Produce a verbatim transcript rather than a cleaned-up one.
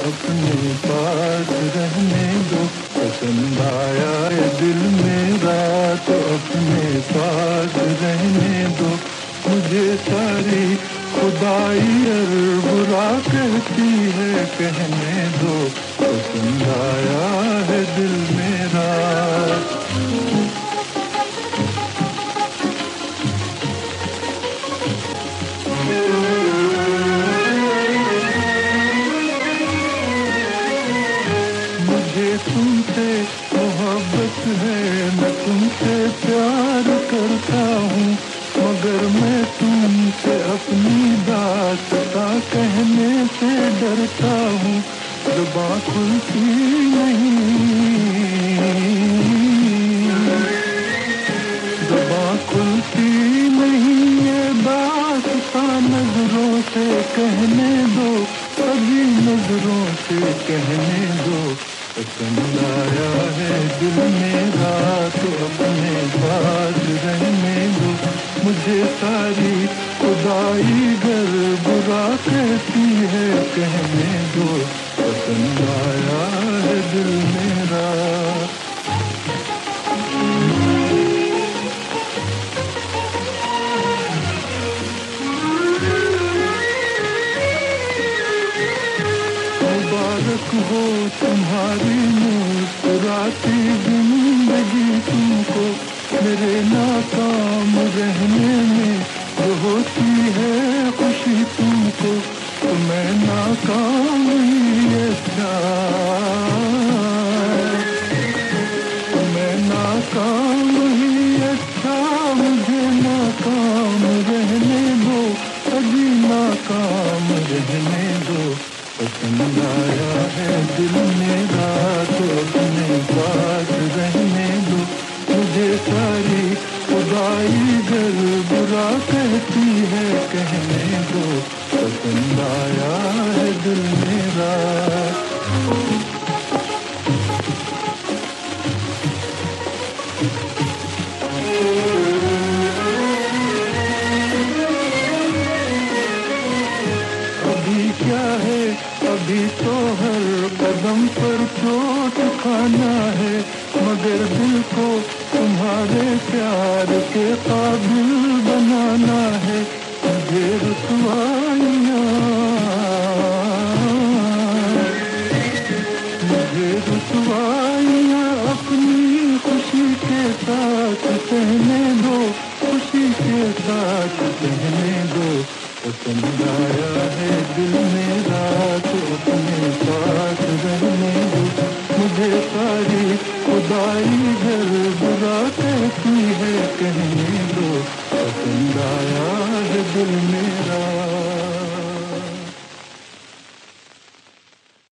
अपने पास रहने दो। पसंद आया है दिल मेरा तो अपने पास रहने दो। मुझे सारी खुदाई और बुरा कहती है कहने दो। पसंद आया है दिल मेरा। मुझे तुमसे मोहब्बत है, मैं तुमसे प्यार करता हूँ, मगर मैं तुमसे अपनी दास्तां कहने से डरता हूँ। ज़ुबान खुलती नहीं, ज़ुबान खुलती नहीं, ये दास्तां नजरों से कहने दो, अभी नजरों से कहने दो। पसंद आया है दिल मेरा तो अपने पास रहने दो। मुझे सारी खुदाई घर बुरा कहती है कहने दो। पसंद आया है दिल मेरा। मुबारक हो तुम्हारी मुस्कुराती जिंदगी तुमको, मेरे नाकाम रहने में जो होती है खुशी तुमको। तो मैं नाकाम ही अच्छा, तो मैं नाकाम ही अच्छा, मुझे नाकाम रहने दो, अभी नाकाम रहने दो। पसंद आया है दिल मेरा तो अपने पास रहने दो। मुझे सारी खुदाई घर बुरा कहती है कहने दो। पसंद आया है दिल मेरा। अभी क्या है, अभी तो हर कदम पर चोट खाना है, मगर दिल को तुम्हारे प्यार के काबिल बनाना है। मुझे रुसवाइयाँ, मुझे रुसवाइयाँ अपनी खुशी के साथ सहने दो, खुशी के साथ सहने दो। पसंद आया है दिल मेरा तो अपने पास रहने दो। मुझे सारी खुदाई घर बुरा कहती है कहने दो। पसंद आया है दिल मेरा।